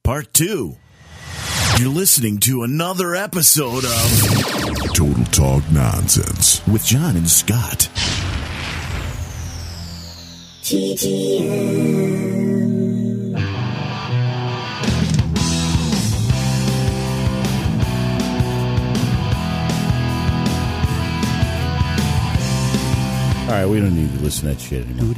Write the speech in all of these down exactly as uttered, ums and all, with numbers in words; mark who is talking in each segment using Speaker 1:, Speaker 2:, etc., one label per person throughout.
Speaker 1: Part two. You're listening to another episode of
Speaker 2: Total Talk Nonsense
Speaker 1: with John and Scott.
Speaker 3: T T N.
Speaker 4: All right, we don't need to listen to that shit anymore.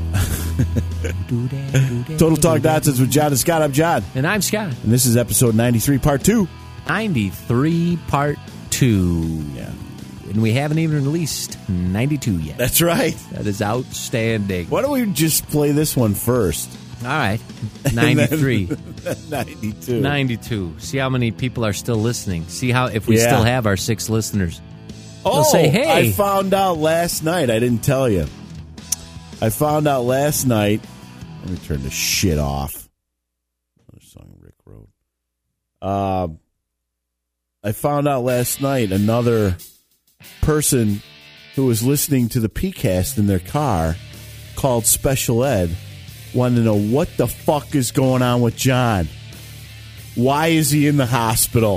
Speaker 4: Total Talk Nonsense with John and Scott. I'm John.
Speaker 5: And I'm Scott.
Speaker 4: And this is episode ninety-three, part two.
Speaker 5: ninety-three, part two.
Speaker 4: Yeah.
Speaker 5: And we haven't even released ninety-two yet.
Speaker 4: That's right.
Speaker 5: That is outstanding.
Speaker 4: Why don't we just play this one first?
Speaker 5: All right. ninety-three.
Speaker 4: ninety-two.
Speaker 5: ninety-two. See how many people are still listening. See how if we
Speaker 4: Yeah.
Speaker 5: still have our six listeners.
Speaker 4: Oh,
Speaker 5: They'll say, hey.
Speaker 4: I found out last night. I didn't tell you. I found out last night. Let me turn this shit off. Another song Rick wrote. Um, I found out last night another person who was listening to the P-Cast in their car called Special Ed wanted to know what the fuck is going on with John. Why is he in the hospital?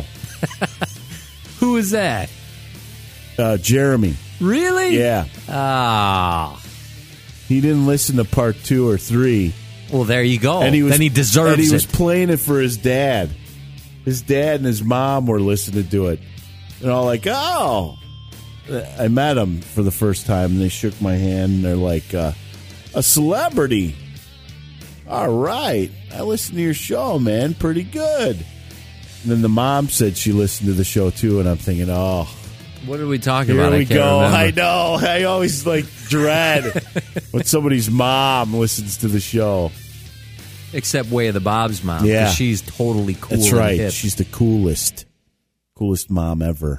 Speaker 5: Who is that?
Speaker 4: Uh, Jeremy.
Speaker 5: Really?
Speaker 4: Yeah.
Speaker 5: Ah.
Speaker 4: He didn't listen to part two or three.
Speaker 5: Well, there you go.
Speaker 4: And he was,
Speaker 5: then he deserves
Speaker 4: and he
Speaker 5: it.
Speaker 4: was playing it for his dad. His dad and his mom were listening to it. And all like, oh. I met him for the first time, and they shook my hand, and they're like, uh, a celebrity. All right. I listened to your show, man. Pretty good. And then the mom said she listened to the show, too, and I'm thinking, oh.
Speaker 5: What are we talking
Speaker 4: Here
Speaker 5: about?
Speaker 4: we
Speaker 5: I can't
Speaker 4: go.
Speaker 5: remember.
Speaker 4: I know. I always like dread when somebody's mom listens to the show.
Speaker 5: Except Way of the Bob's mom. 'Cause
Speaker 4: Yeah.
Speaker 5: she's totally cool.
Speaker 4: That's
Speaker 5: and
Speaker 4: right.
Speaker 5: hip.
Speaker 4: She's the coolest, coolest mom ever.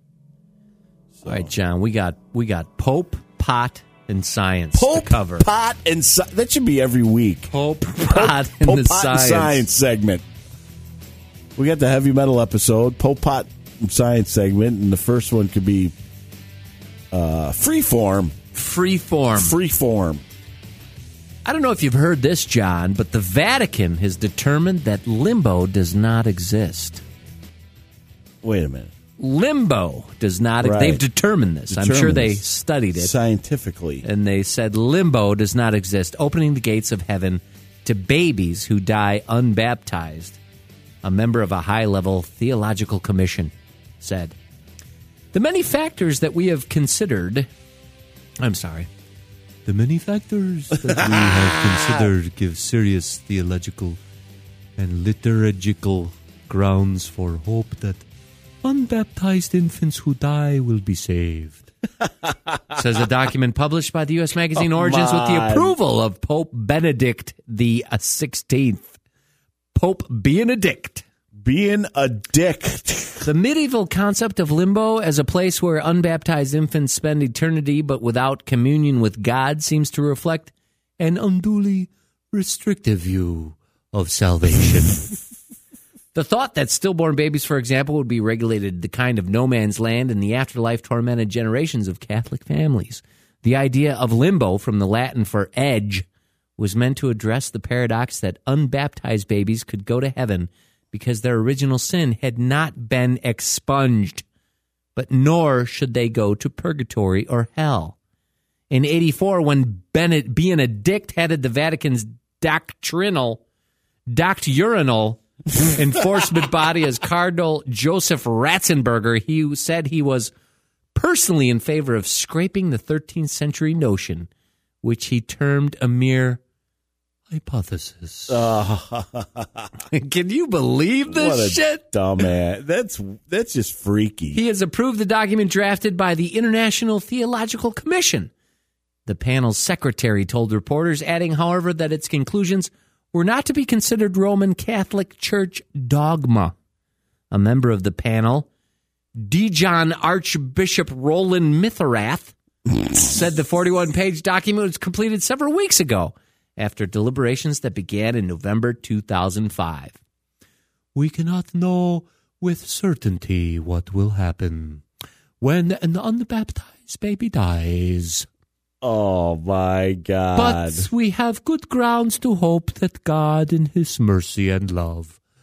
Speaker 4: So.
Speaker 5: All right, John. We got we got Pope, pot, and science
Speaker 4: Pope,
Speaker 5: to cover.
Speaker 4: pot, and sci- that should be every week.
Speaker 5: Pope, pot, and
Speaker 4: Pope,
Speaker 5: the
Speaker 4: pot,
Speaker 5: science.
Speaker 4: and science segment. We got the heavy metal episode, Pope, pot, and science segment, and the first one could be uh, freeform.
Speaker 5: Freeform.
Speaker 4: Freeform.
Speaker 5: I don't know if you've heard this, John, but the Vatican has determined that limbo does not exist.
Speaker 4: Wait a minute.
Speaker 5: Limbo does not.
Speaker 4: Right.
Speaker 5: They've determined this. I'm
Speaker 4: Determined
Speaker 5: sure they
Speaker 4: this.
Speaker 5: studied it.
Speaker 4: Scientifically.
Speaker 5: And they said limbo does not exist, opening the gates of heaven to babies who die unbaptized. A member of a high-level theological commission said, the many factors that we have considered... I'm sorry. The many factors that we have considered give serious theological and liturgical grounds for hope that unbaptized infants who die will be saved. Says a document published by the U S magazine
Speaker 4: Come
Speaker 5: Origins with the
Speaker 4: on.
Speaker 5: approval of Pope Benedict the sixteenth. Pope Benedict.
Speaker 4: Being a dick.
Speaker 5: The medieval concept of limbo as a place where unbaptized infants spend eternity but without communion with God seems to reflect an unduly restrictive view of salvation. The thought that stillborn babies, for example, would be regulated the kind of no man's land in the afterlife tormented generations of Catholic families. The idea of limbo, from the Latin for edge, was meant to address the paradox that unbaptized babies could go to heaven because their original sin had not been expunged, but nor should they go to purgatory or hell. In eighty-four, when Bennett Benedict headed the Vatican's doctrinal, doctrinal enforcement body as Cardinal Joseph Ratzenberger, he said he was personally in favor of scraping the thirteenth century notion, which he termed a mere hypothesis.
Speaker 4: Uh,
Speaker 5: Can you believe this
Speaker 4: what a
Speaker 5: shit?
Speaker 4: dumbass. That's that's just freaky.
Speaker 5: He has approved the document drafted by the International Theological Commission. The panel's secretary told reporters, adding, however, that its conclusions were not to be considered Roman Catholic Church dogma. A member of the panel, Dijon Archbishop Roland Mitherath, said the forty-one page document was completed several weeks ago after deliberations that began in November two thousand five. We cannot know with certainty what will happen when an unbaptized baby dies.
Speaker 4: Oh, my God.
Speaker 5: But we have good grounds to hope that God, in his mercy and love,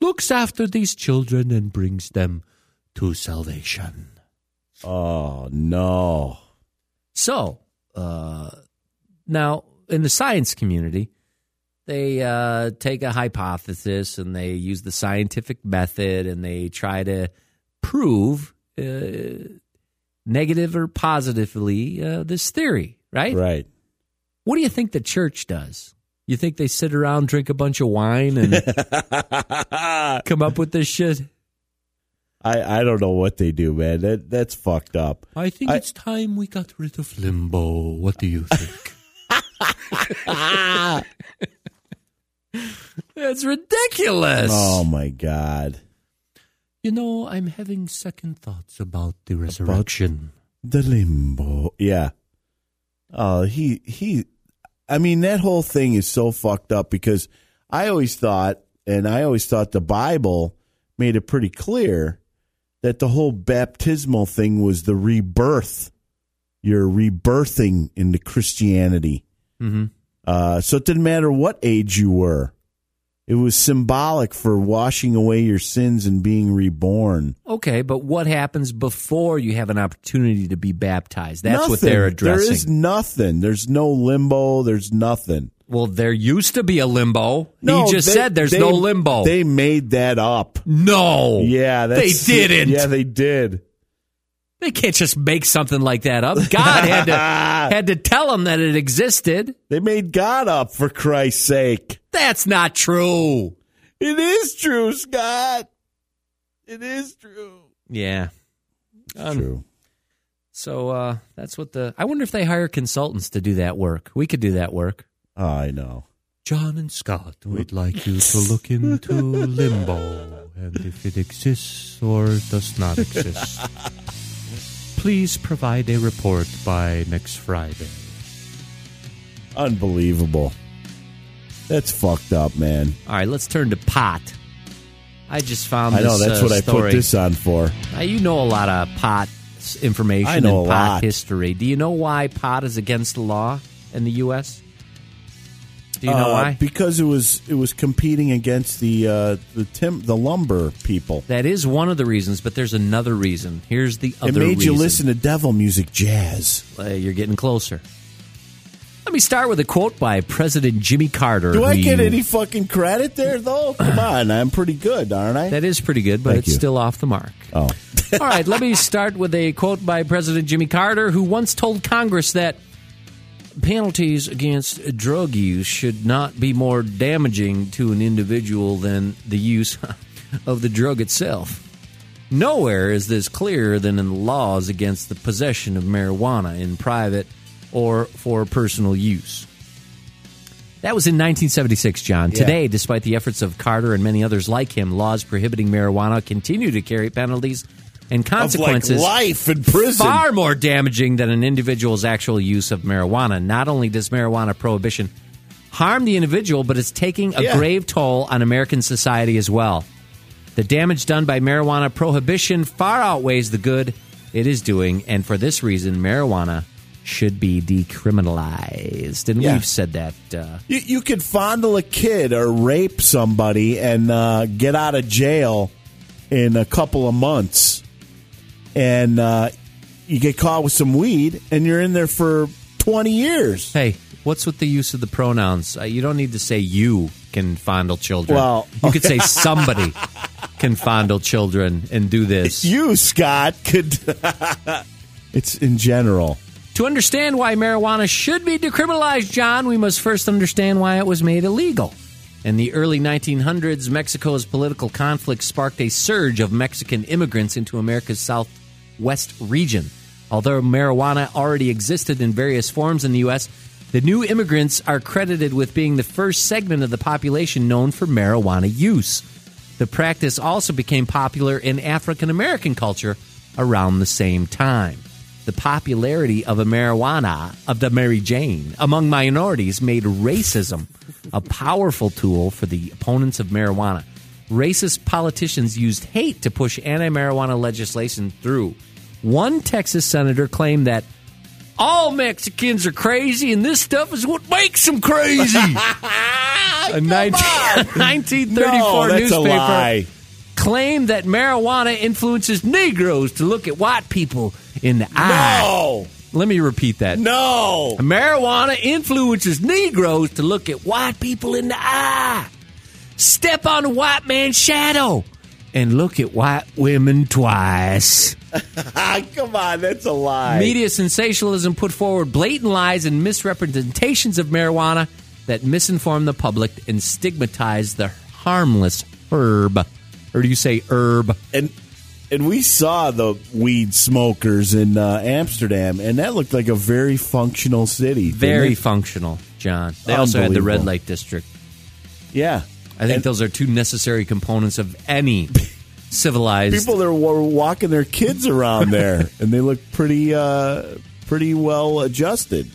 Speaker 5: looks after these children and brings them to salvation.
Speaker 4: Oh, no.
Speaker 5: So, uh, now, in the science community, they uh, take a hypothesis and they use the scientific method and they try to prove uh, negative or positively uh, this theory, right?
Speaker 4: Right.
Speaker 5: What do you think the church does? You think they sit around, drink a bunch of wine, and come up with this shit?
Speaker 4: I, I don't know what they do, man. That That's fucked up.
Speaker 5: I think
Speaker 4: I,
Speaker 5: it's time we got rid of limbo. What do you think? That's ridiculous.
Speaker 4: Oh, my God.
Speaker 5: You know, I'm having second thoughts about the resurrection.
Speaker 4: The limbo. Yeah. Oh, he, he, I mean, that whole thing is so fucked up because I always thought, and I always thought the Bible made it pretty clear that the whole baptismal thing was the rebirth. You're rebirthing into Christianity.
Speaker 5: Mm-hmm.
Speaker 4: Uh, so it didn't matter what age you were. It was symbolic for washing away your sins and being reborn.
Speaker 5: Okay, but what happens before you have an opportunity to be baptized? That's
Speaker 4: nothing.
Speaker 5: what they're addressing.
Speaker 4: There is nothing. There's no limbo. There's nothing.
Speaker 5: Well, there used to be a limbo.
Speaker 4: No,
Speaker 5: he just
Speaker 4: they,
Speaker 5: said there's
Speaker 4: they,
Speaker 5: no limbo.
Speaker 4: They made that up.
Speaker 5: No.
Speaker 4: Yeah, that's,
Speaker 5: they didn't.
Speaker 4: Yeah, they did.
Speaker 5: They can't just make something like that up. God had to had to tell them that it existed.
Speaker 4: They made God up, for Christ's sake.
Speaker 5: That's not true.
Speaker 4: It is true, Scott. It is true.
Speaker 5: Yeah. Um,
Speaker 4: true.
Speaker 5: So uh, that's what the... I wonder if they hire consultants to do that work. We could do that work.
Speaker 4: Oh, I know.
Speaker 5: John and Scott, we'd like you to look into limbo and if it exists or does not exist. Please provide a report by next Friday.
Speaker 4: Unbelievable. That's fucked up, man.
Speaker 5: All right, let's turn to pot. I just found
Speaker 4: I
Speaker 5: this
Speaker 4: know, that's
Speaker 5: uh,
Speaker 4: what I
Speaker 5: story.
Speaker 4: put this on for.
Speaker 5: Now, you know a lot of pot information
Speaker 4: I know
Speaker 5: and
Speaker 4: a
Speaker 5: pot
Speaker 4: lot.
Speaker 5: history. Do you know why pot is against the law in the U S? Do you know
Speaker 4: Uh,
Speaker 5: why?
Speaker 4: Because it was it was competing against the uh, the tim- the lumber people.
Speaker 5: That is one of the reasons, but there's another reason. Here's the other
Speaker 4: It made
Speaker 5: reason.
Speaker 4: you listen to devil music jazz.
Speaker 5: Uh, you're getting closer. Let me start with a quote by President Jimmy Carter.
Speaker 4: Do I
Speaker 5: who
Speaker 4: get
Speaker 5: you-
Speaker 4: any fucking credit there, though? Come on, I'm pretty good, aren't I?
Speaker 5: That is pretty good, but
Speaker 4: Thank
Speaker 5: it's
Speaker 4: you.
Speaker 5: still off the mark.
Speaker 4: Oh.
Speaker 5: All right, let me start with a quote by President Jimmy Carter, who once told Congress that penalties against drug use should not be more damaging to an individual than the use of the drug itself. Nowhere is this clearer than in the laws against the possession of marijuana in private or for personal use. That was in nineteen seventy-six, John.
Speaker 4: Yeah.
Speaker 5: Today, despite the efforts of Carter and many others like him, laws prohibiting marijuana continue to carry penalties and consequences
Speaker 4: Of like life in prison.
Speaker 5: far more damaging than an individual's actual use of marijuana. Not only does marijuana prohibition harm the individual, but it's taking a
Speaker 4: Yeah.
Speaker 5: grave toll on American society as well. The damage done by marijuana prohibition far outweighs the good it is doing, and for this reason, marijuana should be decriminalized. And
Speaker 4: Yeah.
Speaker 5: we've said that. Uh,
Speaker 4: You, you could fondle a kid or rape somebody and uh, get out of jail in a couple of months. And uh, you get caught with some weed, and you're in there for twenty years.
Speaker 5: hey, what's with the use of the pronouns? Uh, you don't need to say you can fondle children.
Speaker 4: Well-
Speaker 5: you could say somebody can fondle children and do this.
Speaker 4: You, Scott, could... It's in general.
Speaker 5: To understand why marijuana should be decriminalized, John, we must first understand why it was made illegal. In the early nineteen hundreds, Mexico's political conflict sparked a surge of Mexican immigrants into America's southwest region. Although marijuana already existed in various forms in the U S, the new immigrants are credited with being the first segment of the population known for marijuana use. The practice also became popular in African American culture around the same time. The popularity of a marijuana, of the Mary Jane, among minorities made racism a powerful tool for the opponents of marijuana. Racist politicians used hate to push anti-marijuana legislation through. One Texas senator claimed that all Mexicans are crazy and this stuff is what makes them crazy. A nineteen thirty-four
Speaker 4: No, that's a
Speaker 5: newspaper
Speaker 4: lie.
Speaker 5: claimed that marijuana influences Negroes to look at white people in the eye.
Speaker 4: No.
Speaker 5: Let me repeat that.
Speaker 4: No.
Speaker 5: Marijuana influences Negroes to look at white people in the eye. Step on a white man's shadow and look at white women twice.
Speaker 4: Come on, that's a lie.
Speaker 5: Media sensationalism put forward blatant lies and misrepresentations of marijuana that misinform the public and stigmatize the harmless herb. Or do you say herb?
Speaker 4: And and we saw the weed smokers in uh, Amsterdam, and that looked like a very functional city. didn't
Speaker 5: Very
Speaker 4: it?
Speaker 5: functional, John. They also had the red
Speaker 4: Unbelievable.
Speaker 5: light district.
Speaker 4: Yeah.
Speaker 5: I think
Speaker 4: And
Speaker 5: those are two necessary components of any civilized.
Speaker 4: people that were walking their kids around there, and they look pretty uh, pretty well adjusted.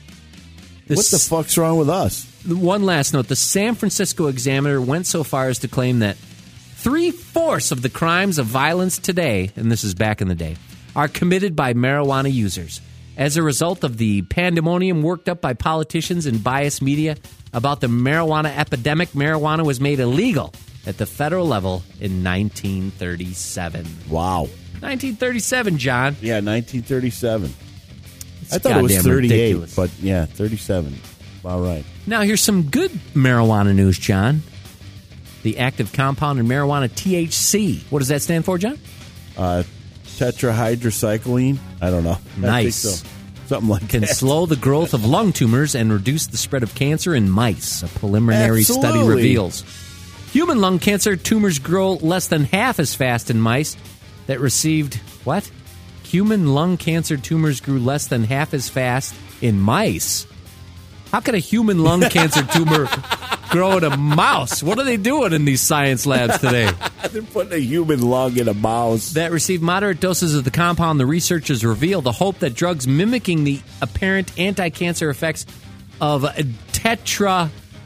Speaker 5: The
Speaker 4: What the
Speaker 5: s-
Speaker 4: fuck's wrong with us?
Speaker 5: One last note. The San Francisco Examiner went so far as to claim that three-fourths of the crimes of violence today, and this is back in the day, are committed by marijuana users. As a result of the pandemonium worked up by politicians and biased media about the marijuana epidemic, marijuana was made illegal at the federal level in nineteen thirty-seven.
Speaker 4: Wow.
Speaker 5: nineteen thirty-seven, John.
Speaker 4: Yeah, nineteen thirty-seven.
Speaker 5: It's
Speaker 4: I thought it was
Speaker 5: goddamn
Speaker 4: thirty-eight,
Speaker 5: ridiculous.
Speaker 4: but yeah, thirty-seven. All right.
Speaker 5: Now, here's some good marijuana news, John. The active compound in marijuana, T H C. What does that stand for, John?
Speaker 4: Uh, tetrahydrocycline? I don't know. I
Speaker 5: Nice.
Speaker 4: think so. Something like
Speaker 5: Can
Speaker 4: that.
Speaker 5: slow the growth of lung tumors and reduce the spread of cancer in mice, a preliminary study
Speaker 4: Absolutely.
Speaker 5: reveals. Human lung cancer tumors grow less than half as fast in mice that received, what? Human lung cancer tumors grew less than half as fast in mice. How could a human lung cancer tumor grow in a mouse? What are they doing in these science labs today?
Speaker 4: They're putting a human lung in a mouse.
Speaker 5: That received moderate doses of the compound, the researchers reveal the hope that drugs mimicking the apparent anti-cancer effects of tetra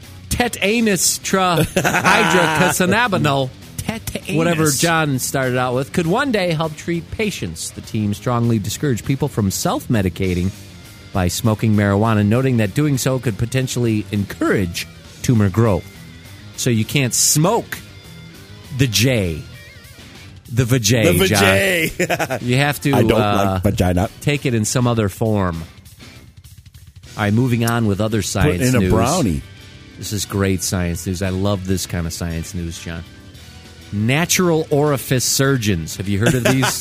Speaker 5: tetanus hydrocannabinol, whatever John started out with, could one day help treat patients. The team strongly discouraged people from self-medicating by smoking marijuana, noting that doing so could potentially encourage tumor growth. So you can't smoke the J. The vajay,
Speaker 4: The
Speaker 5: John.
Speaker 4: vajay.
Speaker 5: You have to
Speaker 4: I don't
Speaker 5: uh,
Speaker 4: like vagina.
Speaker 5: take it in some other form. All right, moving on with other
Speaker 4: Put
Speaker 5: science
Speaker 4: in a
Speaker 5: news.
Speaker 4: brownie.
Speaker 5: This is great science news. I love this kind of science news, John. Natural orifice surgeons. Have you heard of these?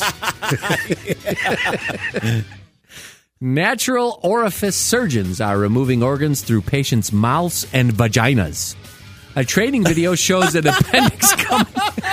Speaker 5: Natural orifice surgeons are removing organs through patients' mouths and vaginas. A training video shows an appendix coming.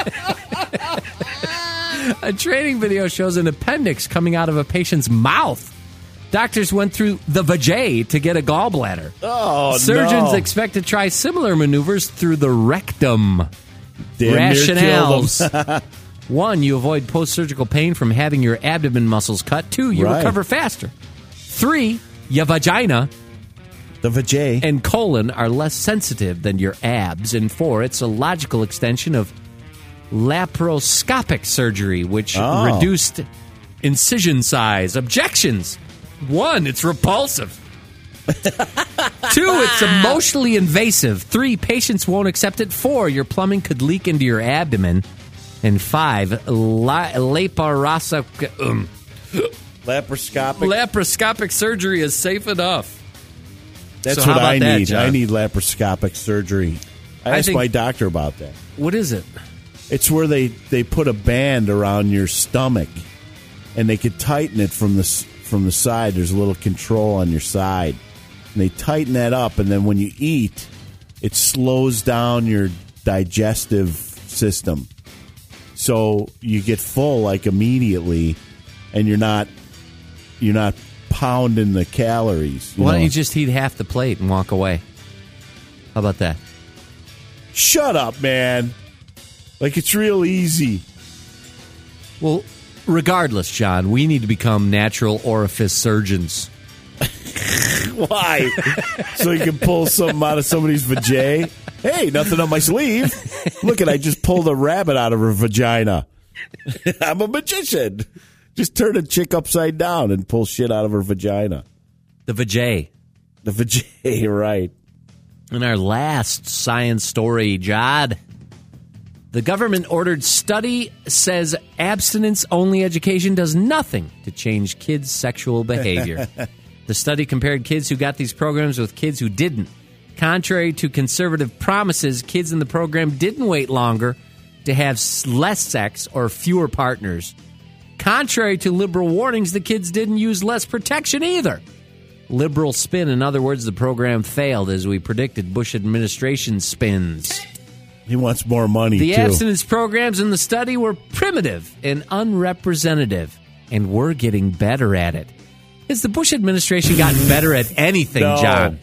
Speaker 5: A training video shows an appendix coming out of a patient's mouth. Doctors went through the vajay to get a gallbladder.
Speaker 4: Oh,
Speaker 5: Surgeons
Speaker 4: no.
Speaker 5: expect to try similar maneuvers through the rectum.
Speaker 4: Damn near killed
Speaker 5: Rationales. One, you avoid post-surgical pain from having your abdomen muscles cut. Two, you
Speaker 4: Right.
Speaker 5: recover faster. Three, your vagina
Speaker 4: The vajay.
Speaker 5: and colon are less sensitive than your abs. And four, it's a logical extension of laparoscopic surgery, which
Speaker 4: Oh.
Speaker 5: reduced incision size. Objections. One, it's repulsive. Two, it's emotionally invasive. Three, patients won't accept it. Four, your plumbing could leak into your abdomen. And five, la- laparoscopic, um,
Speaker 4: Laparoscopic.
Speaker 5: laparoscopic surgery is safe enough.
Speaker 4: That's
Speaker 5: So how
Speaker 4: what
Speaker 5: about
Speaker 4: I
Speaker 5: that,
Speaker 4: need.
Speaker 5: John?
Speaker 4: I need laparoscopic surgery. I
Speaker 5: I
Speaker 4: asked
Speaker 5: think-
Speaker 4: my doctor about that.
Speaker 5: What is it?
Speaker 4: It's where they, they put a band around your stomach, and they could tighten it from the s- from the side. There's a little control on your side, and they tighten that up, and then when you eat, it slows down your digestive system, so you get full like immediately, and you're not you're not pounding the calories. you
Speaker 5: Why don't
Speaker 4: know?
Speaker 5: you just eat half the plate and walk away? How about that?
Speaker 4: Shut up, man! Like it's real easy.
Speaker 5: Well, regardless, John, we need to become natural orifice surgeons.
Speaker 4: Why? So you can pull something out of somebody's vajay? Hey, nothing on my sleeve. Look at, I just pulled a rabbit out of her vagina. I'm a magician. Just turn a chick upside down and pull shit out of her vagina.
Speaker 5: The vajay.
Speaker 4: The vajay, right.
Speaker 5: In our last science story, Jod, the government-ordered study says abstinence-only education does nothing to change kids' sexual behavior. The study compared kids who got these programs with kids who didn't. Contrary to conservative promises, kids in the program didn't wait longer to have less sex or fewer partners. Contrary to liberal warnings, the kids didn't use less protection either. Liberal spin. In other words, the program failed, as we predicted. Bush administration spins.
Speaker 4: He wants more money,
Speaker 5: The
Speaker 4: too.
Speaker 5: abstinence programs in the study were primitive and unrepresentative, and we're getting better at it. Has the Bush administration gotten better at anything,
Speaker 4: No.
Speaker 5: John?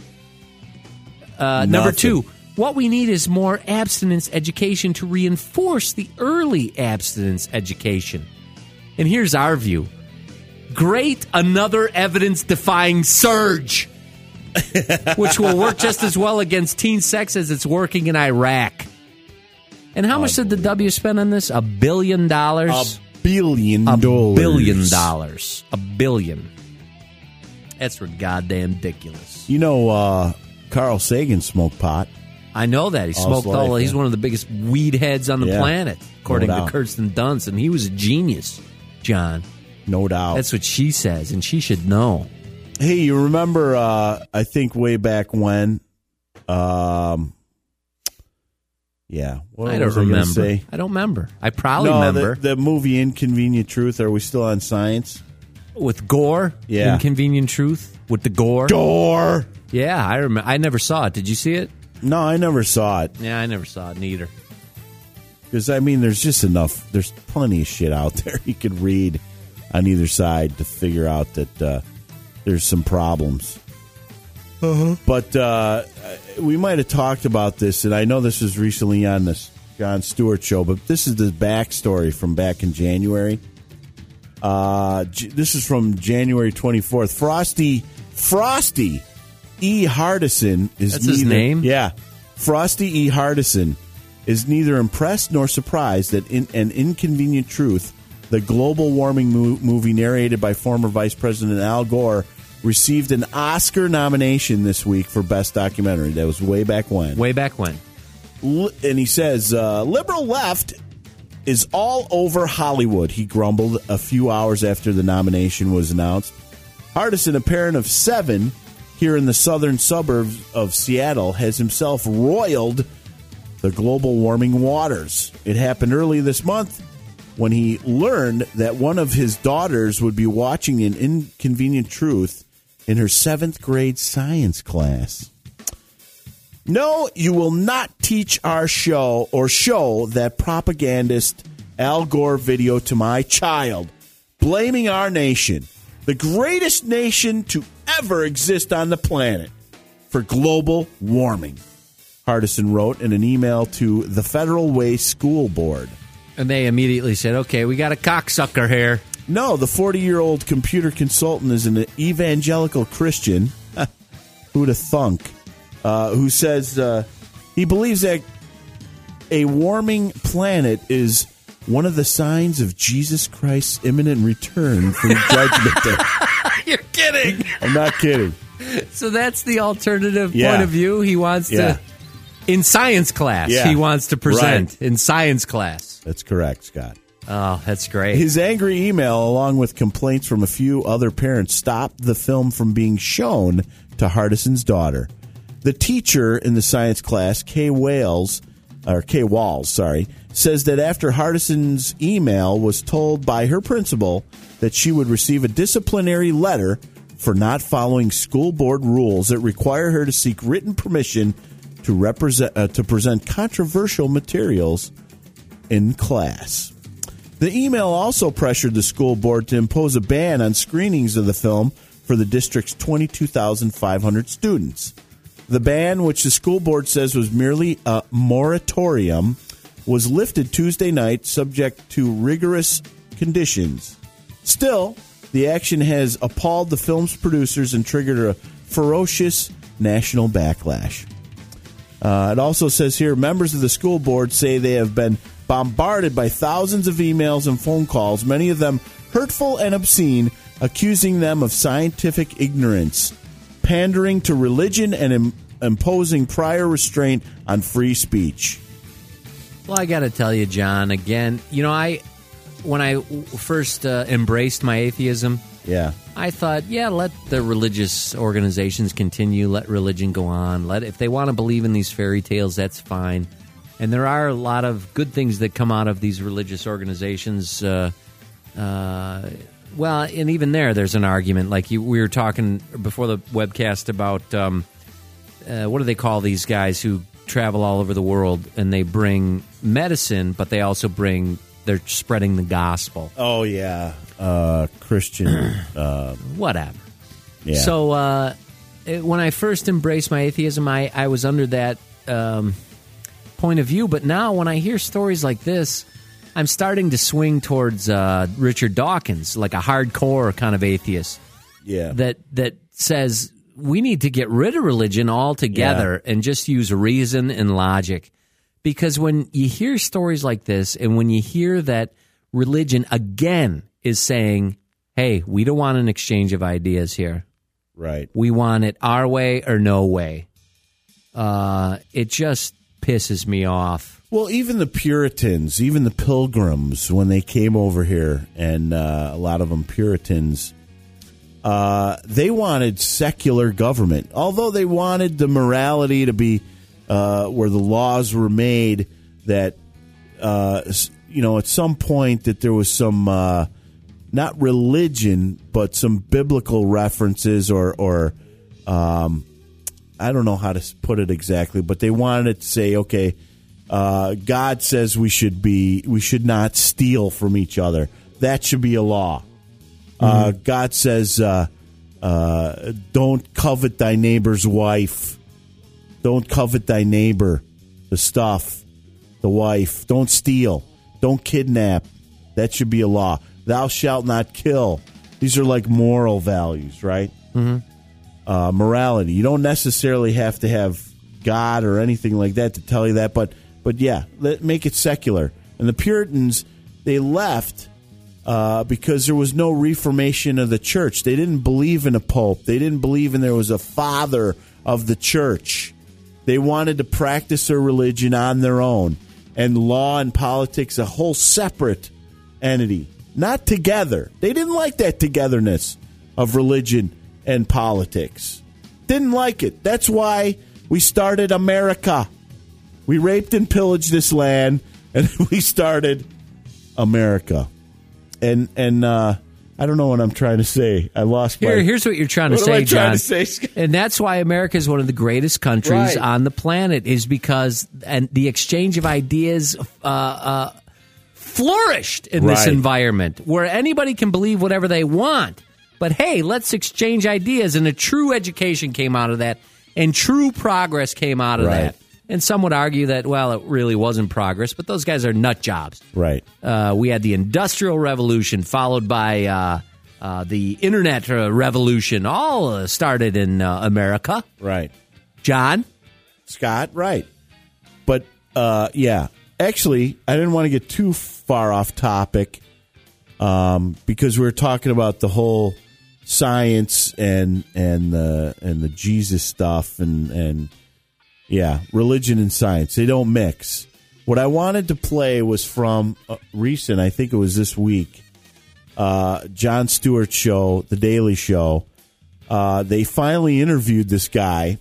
Speaker 5: Uh, number
Speaker 4: Nothing.
Speaker 5: two, what we need is more abstinence education to reinforce the early abstinence education. And here's our view. Great, another evidence-defying surge, which will work just as well against teen sex as it's working in Iraq. And how much did the W spend on this? A billion dollars?
Speaker 4: A billion
Speaker 5: A
Speaker 4: dollars.
Speaker 5: billion dollars. A billion. That's goddamn ridiculous.
Speaker 4: You know, uh, Carl Sagan smoked pot.
Speaker 5: I know that. He
Speaker 4: All
Speaker 5: smoked
Speaker 4: his
Speaker 5: all.
Speaker 4: life,
Speaker 5: He's
Speaker 4: yeah.
Speaker 5: one of the biggest weed heads on the
Speaker 4: Yeah.
Speaker 5: planet, according
Speaker 4: No
Speaker 5: to
Speaker 4: doubt.
Speaker 5: Kirsten Dunst. And he was a genius, John.
Speaker 4: No doubt.
Speaker 5: That's what she says, and she should know.
Speaker 4: Hey, you remember, uh, I think way back when, um, yeah. What
Speaker 5: I don't
Speaker 4: was I gonna
Speaker 5: remember.
Speaker 4: say?
Speaker 5: I don't remember. I probably
Speaker 4: No,
Speaker 5: remember.
Speaker 4: the, the movie Inconvenient Truth. Are we still on science?
Speaker 5: With gore?
Speaker 4: Yeah.
Speaker 5: Inconvenient Truth? With the gore?
Speaker 4: Door.
Speaker 5: Yeah, I remember. I never saw it. Did you see it?
Speaker 4: No, I never saw it.
Speaker 5: Yeah, I never saw it neither.
Speaker 4: Because, I mean, there's just enough, there's plenty of shit out there you could read on either side to figure out that uh, there's some problems. Uh-huh. But uh, we might have talked about this, and I know this was recently on this Jon Stewart show, but this is the backstory from back in January. Uh, J- this is from January twenty-fourth. Frosty, Frosty E. Hardison is
Speaker 5: That's his
Speaker 4: neither-
Speaker 5: name?
Speaker 4: Yeah. Frosty E. Hardison is neither impressed nor surprised that in An Inconvenient Truth, the global warming mo- movie narrated by former Vice President Al Gore, received an Oscar nomination this week for Best Documentary. That was way back when.
Speaker 5: Way back when.
Speaker 4: L- and he says, uh, liberal left is all over Hollywood, he grumbled a few hours after the nomination was announced. Hardison, a parent of seven here in the southern suburbs of Seattle, has himself roiled the global warming waters. It happened early this month when he learned that one of his daughters would be watching An Inconvenient Truth in her seventh grade science class. No, you will not teach our show or show that propagandist Al Gore video to my child, blaming our nation, the greatest nation to ever exist on the planet, for global warming, Hardison wrote in an email to the Federal Way School Board.
Speaker 5: And they immediately said, okay, we got a cocksucker here.
Speaker 4: No, the forty-year-old computer consultant is an evangelical Christian. Who'd have thunk? Uh, who says uh, he believes that a warming planet is one of the signs of Jesus Christ's imminent return from Judgment Day.
Speaker 5: You're kidding.
Speaker 4: I'm not kidding.
Speaker 5: So that's the alternative
Speaker 4: Yeah.
Speaker 5: point of view he wants
Speaker 4: Yeah.
Speaker 5: to, in science class,
Speaker 4: Yeah.
Speaker 5: he wants to present.
Speaker 4: Right.
Speaker 5: In science class.
Speaker 4: That's correct, Scott.
Speaker 5: Oh, that's great.
Speaker 4: His angry email, along with complaints from a few other parents, stopped the film from being shown to Hardison's daughter. The teacher in the science class, Kay Wales, or Kay Walls, sorry, says that after Hardison's email was told by her principal that she would receive a disciplinary letter for not following school board rules that require her to seek written permission to represent uh, to present controversial materials in class. The email also pressured the school board to impose a ban on screenings of the film for the district's twenty-two thousand five hundred students. The ban, which the school board says was merely a moratorium, was lifted Tuesday night subject to rigorous conditions. Still, the action has appalled the film's producers and triggered a ferocious national backlash. Uh, it also says here, members of the school board say they have been bombarded by thousands of emails and phone calls, many of them hurtful and obscene, accusing them of scientific ignorance, pandering to religion, and im- imposing prior restraint on free speech.
Speaker 5: Well, I got to tell you, John, again, you know, I when I first uh, embraced my atheism,
Speaker 4: Yeah.
Speaker 5: I thought, yeah, let the religious organizations continue, let religion go on. Let if they want to believe in these fairy tales, that's fine. And there are a lot of good things that come out of these religious organizations. Uh, uh, well, and even there, there's an argument. Like you, we were talking before the webcast about um, uh, what do they call these guys who travel all over the world and they bring medicine, but they also bring they're spreading the gospel.
Speaker 4: Oh, yeah. Uh, Christian. uh,
Speaker 5: Whatever.
Speaker 4: yeah.
Speaker 5: So uh, it, when I first embraced my atheism, I, I was under that um, point of view. But now when I hear stories like this, I'm starting to swing towards uh, Richard Dawkins, like a hardcore kind of atheist.
Speaker 4: Yeah.
Speaker 5: That that says we need to get rid of religion altogether
Speaker 4: Yeah.
Speaker 5: and just use reason and logic. Because when you hear stories like this and when you hear that religion, again, is saying, hey, we don't want an exchange of ideas here.
Speaker 4: Right.
Speaker 5: We want it our way or no way. Uh, it just pisses me off.
Speaker 4: Well, even the Puritans, even the Pilgrims, when they came over here, and uh, a lot of them Puritans, uh, they wanted secular government. Although they wanted the morality to be uh, where the laws were made that, uh, you know, at some point that there was some, uh, not religion, but some biblical references or, or um, I don't know how to put it exactly, but they wanted to say, okay, Uh, God says we should be we should not steal from each other. That should be a law. Mm-hmm. Uh, God says uh, uh, don't covet thy neighbor's wife. Don't covet thy neighbor, the stuff, the wife. Don't steal. Don't kidnap. That should be a law. Thou shalt not kill. These are like moral values, right?
Speaker 5: Mm-hmm.
Speaker 4: Uh, morality. You don't necessarily have to have God or anything like that to tell you that, but But yeah, let, make it secular. And the Puritans, they left uh, because there was no reformation of the church. They didn't believe in a pope. They didn't believe in there was a father of the church. They wanted to practice their religion on their own. And law and politics, a whole separate entity. Not together. They didn't like that togetherness of religion and politics. Didn't like it. That's why we started America. We raped and pillaged this land, and we started America. And and uh, I don't know what I'm trying to say. I lost my...
Speaker 5: Here, here's what you're trying to
Speaker 4: what
Speaker 5: say,
Speaker 4: am I trying
Speaker 5: John.
Speaker 4: to say?
Speaker 5: And that's why America is one of the greatest countries
Speaker 4: Right.
Speaker 5: on the planet, is because and the exchange of ideas uh, uh, flourished in this
Speaker 4: Right.
Speaker 5: environment where anybody can believe whatever they want. But hey, let's exchange ideas, and a true education came out of that, and true progress came out of
Speaker 4: Right.
Speaker 5: that. And some would argue that, well, it really wasn't progress, but those guys are nut jobs.
Speaker 4: Right.
Speaker 5: Uh, we had the Industrial Revolution, followed by uh, uh, the Internet uh, Revolution, all uh, started in uh, America.
Speaker 4: Right.
Speaker 5: John?
Speaker 4: Scott, right. But, uh, yeah, actually, I didn't want to get too far off topic um, because we were talking about the whole science and and the and the Jesus stuff and and yeah, religion and science. They don't mix. What I wanted to play was from uh, recent, I think it was this week, uh, Jon Stewart's show, The Daily Show. Uh, they finally interviewed this guy,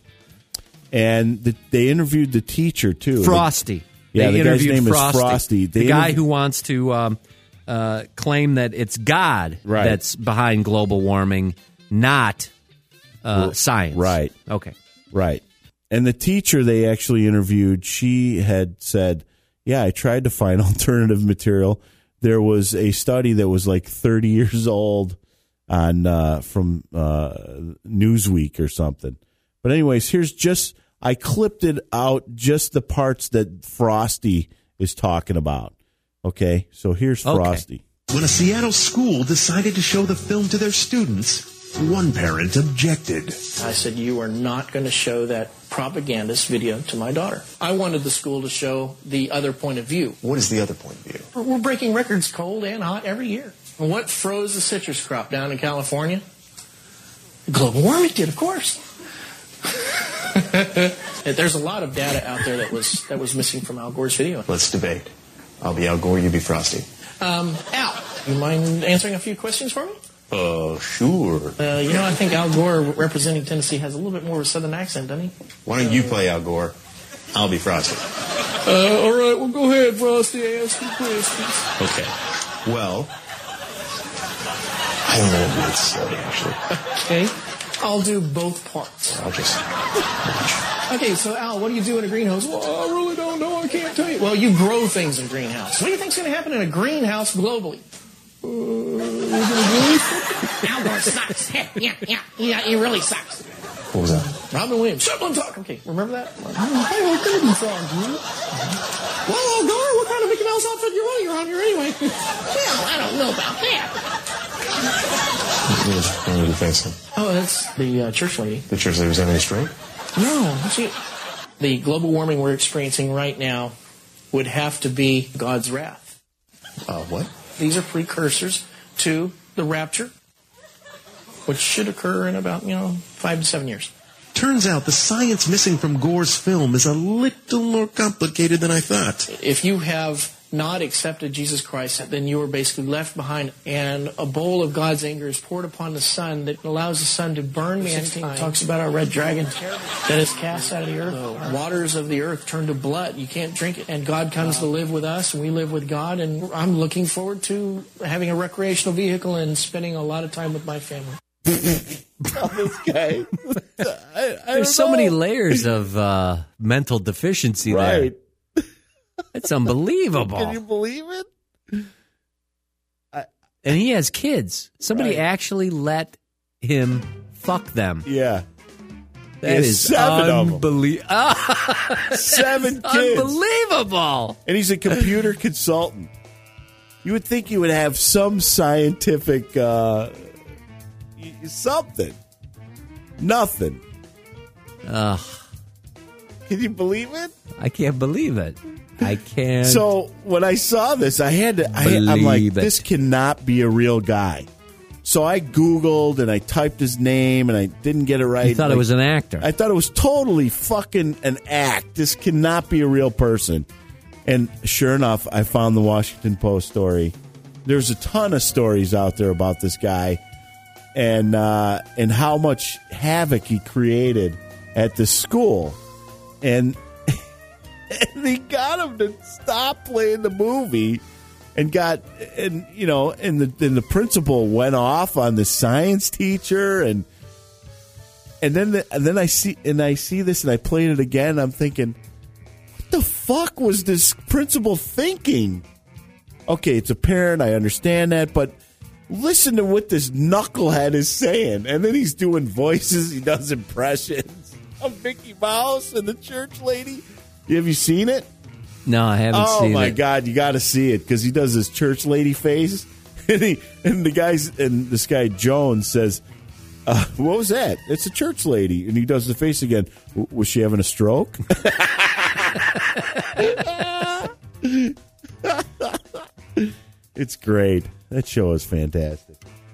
Speaker 4: and the, they interviewed the teacher, too.
Speaker 5: Frosty.
Speaker 4: Yeah,
Speaker 5: they
Speaker 4: the guy's
Speaker 5: interviewed
Speaker 4: name is
Speaker 5: Frosty,
Speaker 4: Frosty. They
Speaker 5: the guy
Speaker 4: interv-
Speaker 5: who wants to um, uh, claim that it's God
Speaker 4: Right.
Speaker 5: that's behind global warming, not uh, science.
Speaker 4: Right.
Speaker 5: Okay.
Speaker 4: Right. And the teacher they actually interviewed, she had said, yeah, I tried to find alternative material. There was a study that was like thirty years old on uh, from uh, Newsweek or something. But anyways, here's just, I clipped it out, just the parts that Frosty is talking about. Okay, so here's
Speaker 5: Okay.
Speaker 4: Frosty.
Speaker 2: When a Seattle school decided to show the film to their students, one parent objected.
Speaker 6: I said, you are not going to show that propagandist video to my daughter. I wanted the school to show the other point of view.
Speaker 7: What is the other point of view?
Speaker 6: We're breaking records cold and hot every year. And what froze the citrus crop down in California? Global warming did, of course. There's a lot of data out there that was that was missing from Al Gore's video.
Speaker 7: Let's debate. I'll be Al Gore, you be Frosty.
Speaker 6: Um, Al, you mind answering a few questions for me?
Speaker 7: Uh, sure.
Speaker 6: Uh, you know, I think Al Gore, representing Tennessee, has a little bit more of a southern accent, doesn't he?
Speaker 7: Why don't you play Al Gore? I'll be Frosty.
Speaker 6: Uh, all right, well, go ahead, Frosty. Ask some questions.
Speaker 7: Okay. Well, I don't know what to say, actually.
Speaker 6: Okay. I'll do both parts.
Speaker 7: I'll just...
Speaker 6: Okay, so Al, what do you do in a greenhouse? Well, I really don't know. I can't tell you. Well, you grow things in a greenhouse. What do you think's going to happen in a greenhouse globally? Uh, Al Gore sucks. Yeah, yeah, yeah, yeah, he really sucks.
Speaker 7: What was that?
Speaker 6: Robin Williams. Shut up, talk. Okay, remember that? Hey, what kind of you song, dude? Well, Al Gore, what kind of Mickey Mouse outfit you wearing around here anyway? Well, I don't know about that.
Speaker 7: What do you think so?
Speaker 6: Oh, that's the uh, church lady.
Speaker 7: The church lady was having a stroke?
Speaker 6: No, see, the global warming we're experiencing right now would have to be God's wrath.
Speaker 7: Uh, what?
Speaker 6: These are precursors to the rapture, which should occur in about, you know, five to seven years.
Speaker 2: Turns out the science missing from Gore's film is a little more complicated than I thought.
Speaker 6: If you have not accepted Jesus Christ, then you are basically left behind, and a bowl of God's anger is poured upon the sun that allows the sun to burn mankind. It talks about our red dragon that is cast out of the earth. The waters of the earth turn to blood. You can't drink it. And God comes to live with us, and we live with God, and I'm looking forward to having a recreational vehicle and spending a lot of time with my family.
Speaker 4: This guy. I, I
Speaker 5: There's so
Speaker 4: know.
Speaker 5: many layers of uh, mental deficiency
Speaker 4: Right.
Speaker 5: there. It's unbelievable.
Speaker 4: Can you believe it?
Speaker 5: And he has kids. Somebody
Speaker 4: Right.
Speaker 5: actually let him fuck them.
Speaker 4: Yeah.
Speaker 5: That
Speaker 4: has
Speaker 5: is
Speaker 4: seven of 'em.
Speaker 5: unbelievable.
Speaker 4: Seven kids.
Speaker 5: Unbelievable.
Speaker 4: And he's a computer consultant. You would think you would have some scientific uh, y- something. Nothing.
Speaker 5: Ugh,
Speaker 4: Can you believe it?
Speaker 5: I can't believe it. I can't.
Speaker 4: So when I saw this, I had to. I, I'm like,
Speaker 5: Believe it.
Speaker 4: this cannot be a real guy. So I Googled and I typed his name and I didn't get it right.
Speaker 5: you thought
Speaker 4: Like,
Speaker 5: it was an actor.
Speaker 4: I thought it was totally fucking an act. This cannot be a real person. And sure enough, I found the Washington Post story. There's a ton of stories out there about this guy and uh, and how much havoc he created at the school. And, and he got him to stop playing the movie. And got and you know and the and the principal went off on the science teacher and and then the, and then I see and I see this and I played it again. I'm thinking, what the fuck was this principal thinking? Okay, it's a parent, I understand that, but listen to what this knucklehead is saying. And then he's doing voices, he does impressions of Mickey Mouse and the church lady. Have you seen it?
Speaker 5: no, I haven't
Speaker 4: Oh
Speaker 5: seen
Speaker 4: my
Speaker 5: it.
Speaker 4: God, you got to see it because he does this church lady face, and he and the guys and this guy Jones says, uh, "What was that? It's a church lady," and he does the face again. W- was she having a stroke? It's great. That show is fantastic.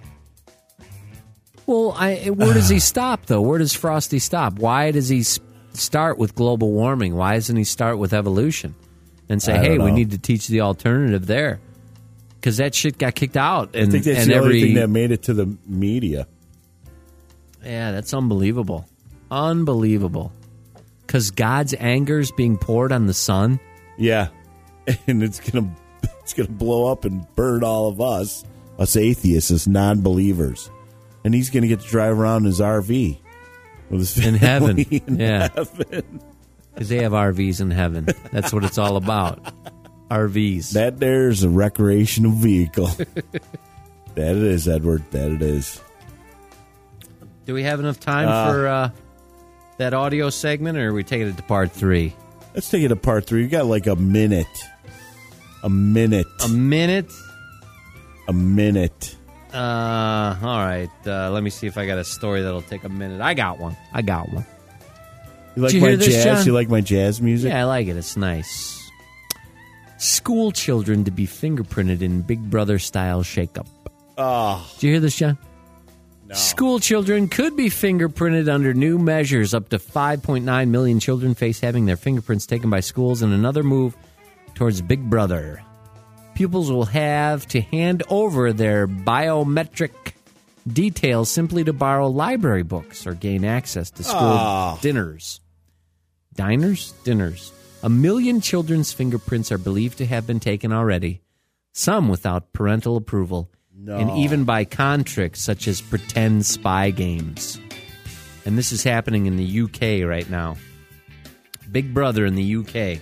Speaker 5: Well, I, where does he stop, though? Where does Frosty stop? Why does he s- start with global warming? Why doesn't he start with evolution and say,
Speaker 4: I don't
Speaker 5: hey, we
Speaker 4: know.
Speaker 5: need to teach the alternative there? Because that shit got kicked out. And,
Speaker 4: I think that's
Speaker 5: and
Speaker 4: the
Speaker 5: every,
Speaker 4: only thing that made it to the media.
Speaker 5: Yeah, that's unbelievable. Unbelievable. Because God's anger is being poured on the sun.
Speaker 4: Yeah, and it's gonna it's gonna blow up and burn all of us, us atheists, us non-believers, and he's gonna get to drive around in his R V with his
Speaker 5: In heaven.
Speaker 4: family in
Speaker 5: Yeah.
Speaker 4: heaven.
Speaker 5: Because they have R Vs in heaven. That's what it's all about. R Vs.
Speaker 4: That there's a recreational vehicle. That it is, Edward. That it is.
Speaker 5: Do we have enough time
Speaker 4: Uh,
Speaker 5: for uh, that audio segment, or are we taking it to part three?
Speaker 4: Let's take it to part three. We got like a minute. A minute.
Speaker 5: A minute?
Speaker 4: A minute.
Speaker 5: Uh, all right. Uh, let me see if I got a story that'll take a minute. I got one. I got one.
Speaker 4: You like
Speaker 5: Did you
Speaker 4: my
Speaker 5: hear this,
Speaker 4: jazz?
Speaker 5: John?
Speaker 4: You like my jazz music?
Speaker 5: Yeah, I like it. It's nice. School children to be fingerprinted in Big Brother style shakeup.
Speaker 4: Oh,
Speaker 5: Did you hear this, John? School children could be fingerprinted under new measures. Up to five point nine million children face having their fingerprints taken by schools in another move towards Big Brother. Pupils will have to hand over their biometric details simply to borrow library books or gain access to school
Speaker 4: Oh.
Speaker 5: dinners. Diners? Dinners. A million children's fingerprints are believed to have been taken already, some without parental approval,
Speaker 4: No.
Speaker 5: and even by con tricks such as pretend spy games. And this is happening in the U K right now. Big Brother in the U K.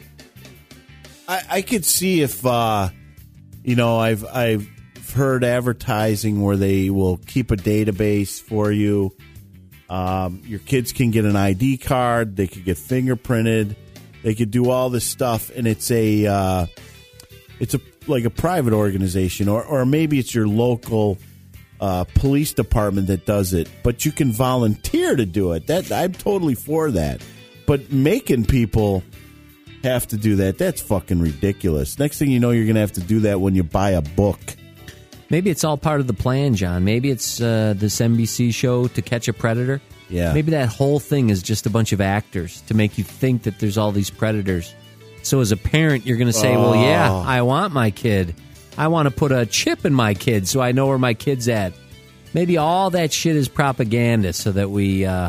Speaker 4: I, I could see if, uh, you know, I've I've heard advertising where they will keep a database for you. Um, your kids can get an I D card. They could get fingerprinted. They could do all this stuff, and it's a uh, it's a like a private organization, or or maybe it's your local uh, police department that does it. But you can volunteer to do it. That I'm totally for that. But making people have to do that, that's fucking ridiculous. Next thing you know, you're going to have to do that when you buy a book.
Speaker 5: Maybe it's all part of the plan, John. Maybe it's uh, this N B C show To Catch a Predator.
Speaker 4: Yeah.
Speaker 5: Maybe that whole thing is just a bunch of actors to make you think that there's all these predators. So as a parent, you're going to say, well, yeah, I want my kid. I want to put a chip in my kid so I know where my kid's at. Maybe all that shit is propaganda so that we uh,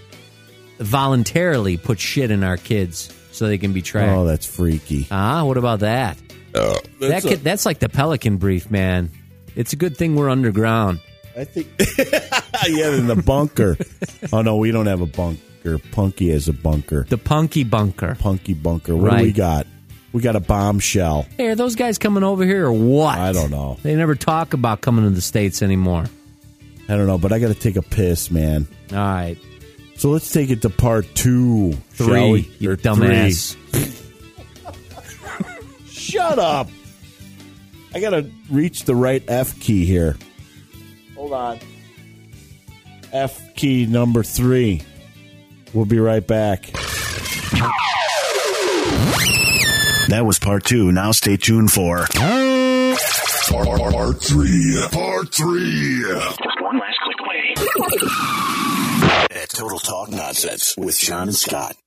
Speaker 5: voluntarily put shit in our kids so they can be tracked.
Speaker 4: Oh, that's freaky.
Speaker 5: Ah, what about that?
Speaker 4: Uh,
Speaker 5: that
Speaker 4: that's,
Speaker 5: could,
Speaker 4: a,
Speaker 5: that's like the Pelican Brief, man. It's a good thing we're underground.
Speaker 4: I think, yeah, in the bunker. Oh, no, we don't have a bunker. Punky has a bunker.
Speaker 5: The Punky Bunker.
Speaker 4: Punky bunker. What
Speaker 5: Right.
Speaker 4: do we got? We got a bombshell.
Speaker 5: Hey, are those guys coming over here or what?
Speaker 4: I don't know.
Speaker 5: They never talk about coming to the States anymore.
Speaker 4: I don't know, but I got to take a piss, man.
Speaker 5: All right.
Speaker 4: So let's take it to part two. shall
Speaker 5: Three,
Speaker 4: we?
Speaker 5: you
Speaker 4: Or
Speaker 5: dumbass.
Speaker 4: three. Shut up. I got to reach the right F key here. Hold on. F key number three. We'll be right back.
Speaker 1: That was part two. Now stay tuned for
Speaker 7: Part, part, part three. Part three.
Speaker 1: just one last click away. At Total Talk Nonsense with Sean and Scott.